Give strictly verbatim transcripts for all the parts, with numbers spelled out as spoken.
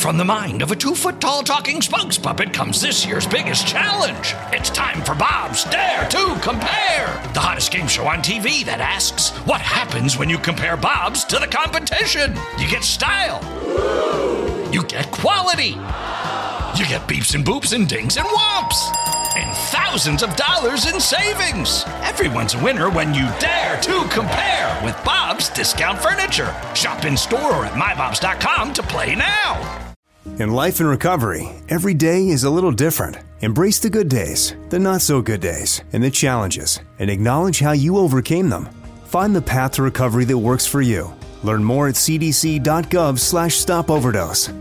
From the mind of a two-foot-tall talking spokes puppet comes this year's biggest challenge. It's time for Bob's Dare to Compare, the hottest game show on T V that asks, what happens when you compare Bob's to the competition? You get style. You get quality. You get beeps and boops and dings and whomps. And thousands of dollars in savings. Everyone's a winner when you dare to compare with Bob's Discount Furniture. Shop in store or at my bobs dot com to play now. In life and recovery, every day is a little different. Embrace the good days, the not so good days, and the challenges, and acknowledge how you overcame them. Find the path to recovery that works for you. Learn more at c d c dot gov slash stop overdose.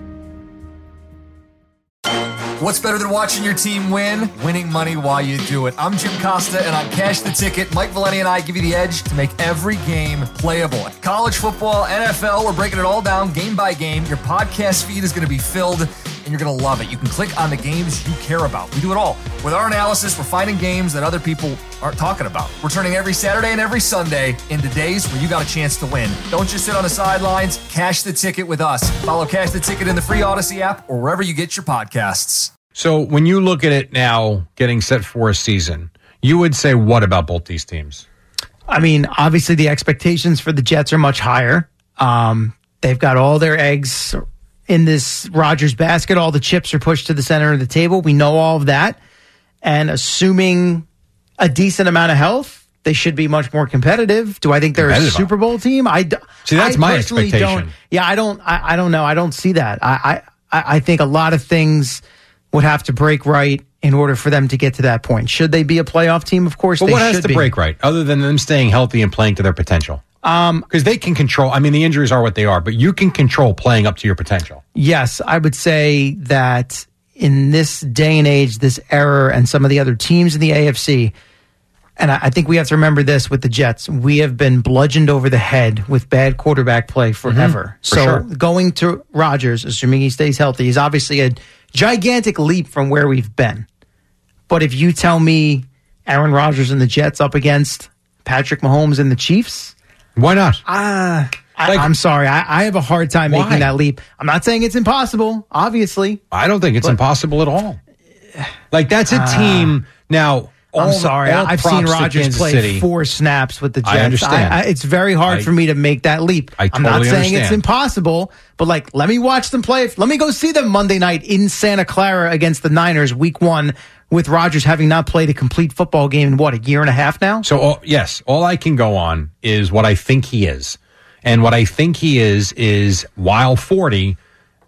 What's better than watching your team win? Winning money while you do it. I'm Jim Costa, and on Cash the Ticket, Mike Valeni and I give you the edge to make every game playable. College football, N F L, we're breaking it all down game by game. Your podcast feed is going to be filled, and you're going to love it. You can click on the games you care about. We do it all. With our analysis, we're finding games that other people aren't talking about. We're turning every Saturday and every Sunday into days where you got a chance to win. Don't just sit on the sidelines. Cash the Ticket with us. Follow Cash the Ticket in the free Odyssey app or wherever you get your podcasts. So when you look at it now, getting set for a season, you would say what about both these teams? I mean, obviously the expectations for the Jets are much higher. Um, they've got all their eggs in this Rodgers basket. All the chips are pushed to the center of the table. We know all of that. And assuming a decent amount of health, they should be much more competitive. Do I think they're a Super Bowl team? I see. That's I my personally expectation. Don't, yeah, I don't. I, I don't know. I don't see that. I, I I think a lot of things would have to break right in order for them to get to that point. Should they be a playoff team? Of course, but they what has should to be. break right, other than them staying healthy and playing to their potential? Um, because they can control. I mean, the injuries are what they are, but you can control playing up to your potential. Yes, I would say that in this day and age, this era, and some of the other teams in the A F C, and I think we have to remember this with the Jets, we have been bludgeoned over the head with bad quarterback play forever. Mm-hmm, for so sure. Going to Rodgers, assuming he stays healthy, is obviously a gigantic leap from where we've been. But if you tell me Aaron Rodgers and the Jets up against Patrick Mahomes and the Chiefs, why not? Ah, uh, like, I'm sorry. I, I have a hard time why? making that leap. I'm not saying it's impossible, obviously. I don't think it's but, impossible at all. Like, that's a team. Uh, now, all, I'm sorry. all I've seen Rodgers play City. four snaps with the Jets. I understand. I, I, it's very hard I, for me to make that leap. I totally I'm not saying understand. it's impossible, but like, let me watch them play. Let me go see them Monday night in Santa Clara against the Niners, week one, with Rodgers having not played a complete football game in what, a year and a half now? So, all, yes, all I can go on is what I think he is. And what I think he is, is while forty,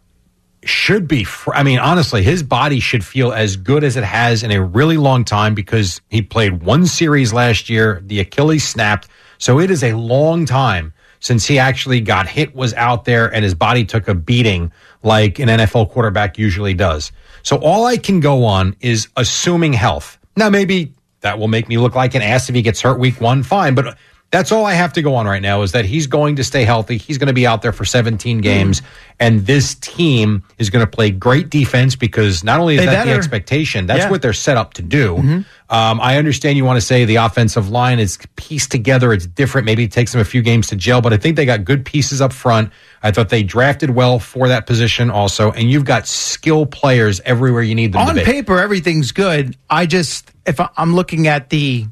should be, fr- I mean, honestly, his body should feel as good as it has in a really long time because he played one series last year, the Achilles snapped. So it is a long time since he actually got hit, was out there, and his body took a beating like an N F L quarterback usually does. So all I can go on is assuming health. Now, maybe that will make me look like an ass if he gets hurt week one, fine, but that's all I have to go on right now is that he's going to stay healthy. He's going to be out there for seventeen games, mm. and this team is going to play great defense because not only is they that better. the expectation, that's yeah. what they're set up to do. Mm-hmm. Um, I understand you want to say the offensive line is pieced together. It's different. Maybe it takes them a few games to gel, but I think they got good pieces up front. I thought they drafted well for that position also, and you've got skill players everywhere you need them On to be. On paper, everything's good. I just, if I'm looking at the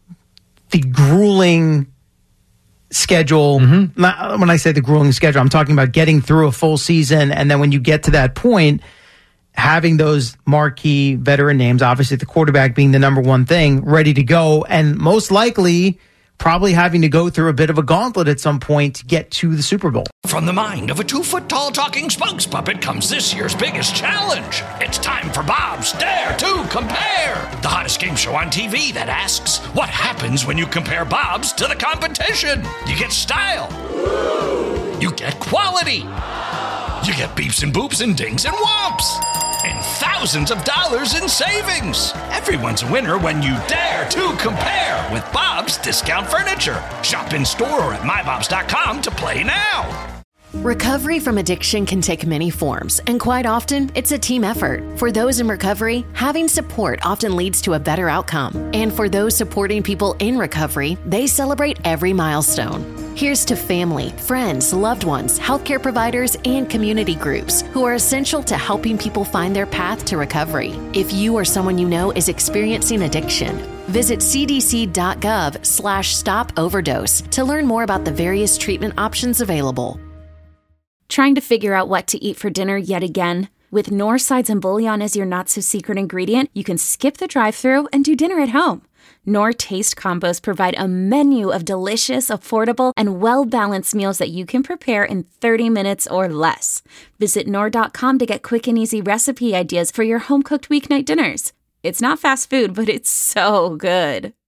the grueling schedule, mm-hmm. not, when I say the grueling schedule, I'm talking about getting through a full season, and then when you get to that point, having those marquee veteran names, obviously the quarterback being the number one thing, ready to go, and most likely probably having to go through a bit of a gauntlet at some point to get to the Super Bowl. From the mind of a two-foot-tall talking spokes puppet comes this year's biggest challenge. It's time for Bob's Dare to Compare, the hottest game show on T V that asks, what happens when you compare Bob's to the competition? You get style. You get quality. You get beeps and boops and dings and whomps. And thousands of dollars in savings. Everyone's a winner when you dare to compare with Bob's Discount Furniture. Shop in store or at my bobs dot com to play now. Recovery from addiction can take many forms, and quite often, it's a team effort. For those in recovery, having support often leads to a better outcome. And for those supporting people in recovery, they celebrate every milestone. Here's to family, friends, loved ones, healthcare providers, and community groups who are essential to helping people find their path to recovery. If you or someone you know is experiencing addiction, visit cdc.gov slash stop overdose to learn more about the various treatment options available. Trying to figure out what to eat for dinner yet again? With Knorr sides and bouillon as your not-so-secret ingredient, you can skip the drive-thru and do dinner at home. Knorr Taste Combos provide a menu of delicious, affordable, and well-balanced meals that you can prepare in thirty minutes or less. Visit Knorr dot com to get quick and easy recipe ideas for your home-cooked weeknight dinners. It's not fast food, but it's so good.